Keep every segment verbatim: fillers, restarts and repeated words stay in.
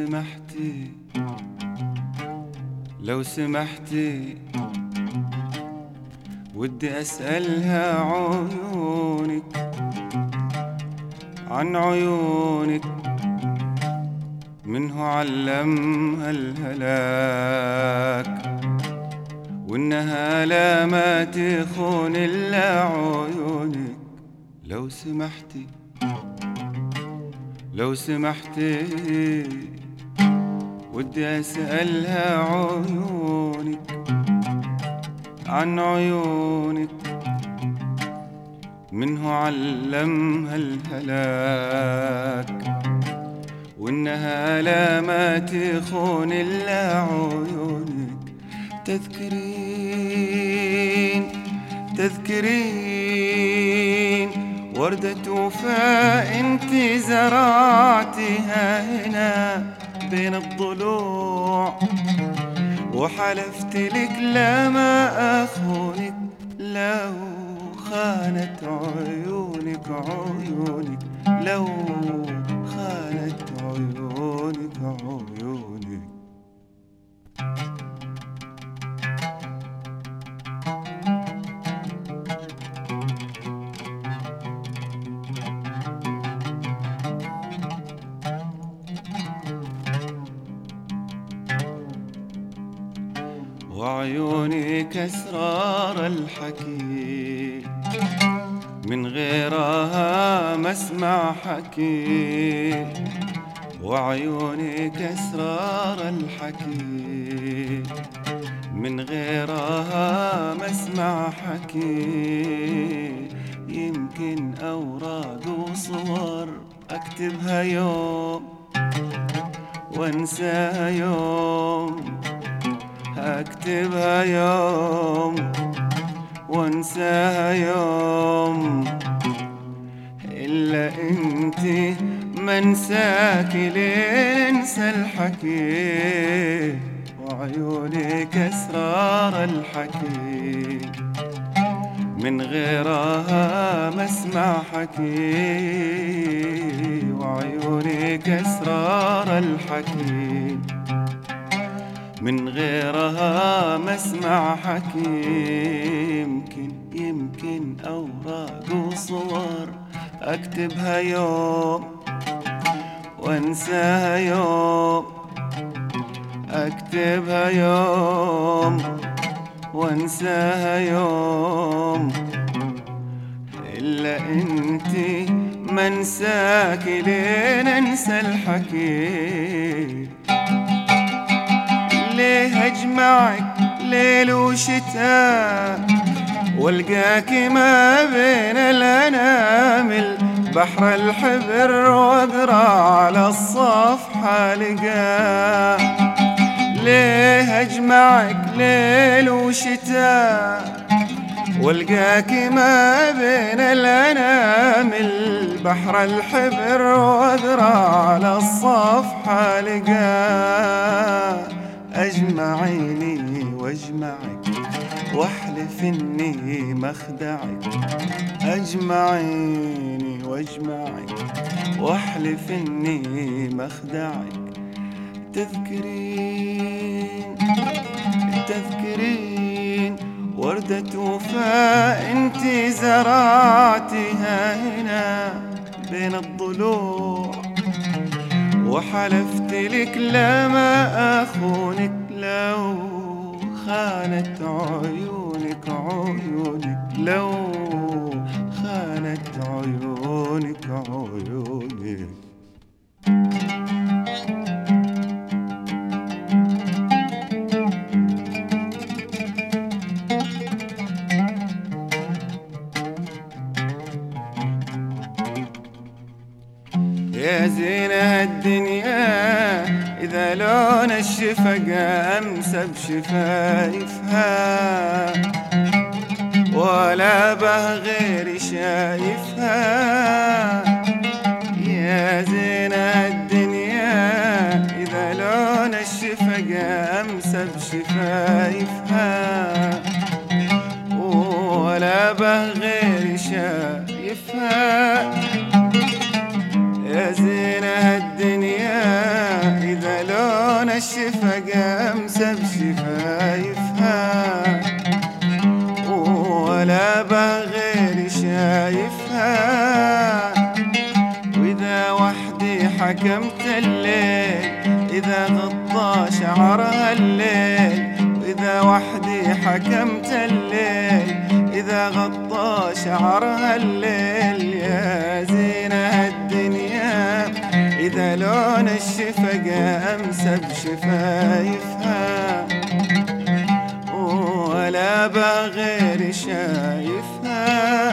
سمحتي لو سمحتي ودي أسألها عيونك عن عيونك، منه علمها الهلاك، وإنها لا ما تخون إلا عيونك. لو سمحتي لو سمحتي ودي أسألها عيونك عن عيونك، منه علمها الهلاك، وإنها لا ما تخون إلا عيونك. تذكرين تذكرين وردة وفاء انت زرعتها هنا بين الضلوع، وحلفت لك لا ما أخونك لو خانت عيونك عيونك، لو خانت عيونك عيونك. وعيونك أسرار الحكي من غيرها ما اسمع حكي، وعيونك أسرار الحكي من غيرها ما اسمع حكي. يمكن أوراق وصور أكتبها يوم وانساها يوم، أكتبها يوم وانساها يوم، إلا انتي منساكي لين انسى الحكي. وعيونك أسرار الحكي من غيرها ما اسمع حكي، وعيونك أسرار الحكي من غيرها ما اسمع حكي. يمكن يمكن أوراق وصور أكتبها يوم وانساها يوم، أكتبها يوم وانساها يوم، إلا انتي منساكي لين انسى الحكي. ليه أجمعك ليل وشتاء والقاكي ما بين الأنامل، بحر الحبر واقرا على الصفحة لقاه. ليه أجمعك ليل وشتاء والقاكي ما بين الأنامل، بحر الحبر واقرا على الصفحة لقاه. أجمعيني واجمعك واحلف اني مخدعك، أجمعيني واجمعك واحلف اني مخدعك. تذكرين تذكرين وردة وفاء انت زرعتها هنا بين الضلوع، وحلفت لك لا ما أخونك لو خانت عيونك عيونك، لو خانت عيونك عيونك. يا زينة الدنيا إذا لون الشفقة أمسى بشفايفها، ولا به غير شايفها. يا زينة الدنيا إذا لون الشفقة أمسى بشفايفها، ولا به غير شايفها. يا زينة الدنيا إذا الشفا أمسى بشفايفها، ولا بغير شايفها. وإذا وحدي حكمت الليل إذا غطى شعرها الليل، وإذا وحدي حكمت الليل إذا غطى شعرها الليل. يا زينة الدنيا إذا لون الشفق أمسى بشفايفها، ولا بغير شايفها.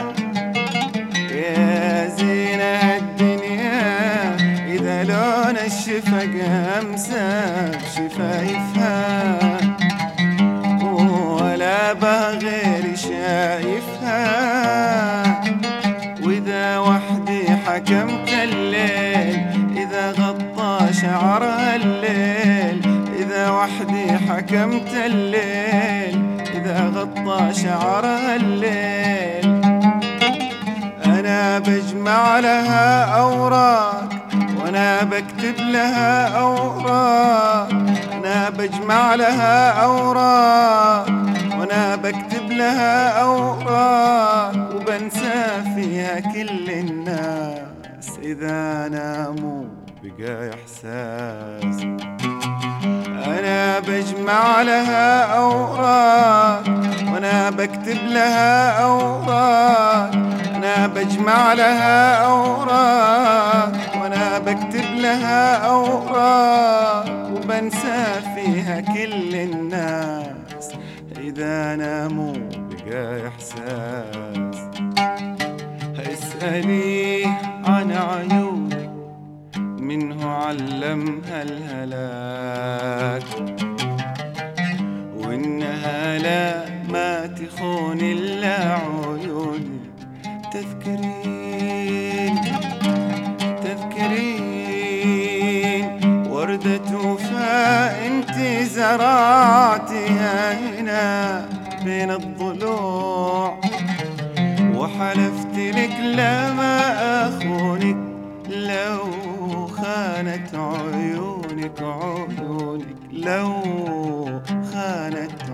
يا زينة الدنيا إذا لون الشفق أمسى بشفايفها، ولا بغير شايفها. وإذا وحدي حكمت الليل إذا غطى شعرها الليل، إذا وحدي حكمت الليل إذا غطى شعرها الليل. أنا بجمع لها أوراق وأنا بكتب لها أوراق، أنا بجمع لها أوراق وأنا بكتب لها أوراق، وبنسى فيها كل الناس إذا ناموا بقى إحساس. أنا بجمع لها أوراق وأنا بكتب لها أوراق، أنا بجمع لها أوراق وأنا بكتب لها أوراق، وبنسى فيها كل الناس إذا ناموا بقى إحساس. اسألي عن عيونك منه علمها الهلاك، وإنها لا ما تخون إلا عيوني. تذكرين تذكرين وردة وفاء انت زرعتها هنا بين الضلوع، وحلفت لك لا ما أخونك لو خانت عيونك عيونك، لو خانت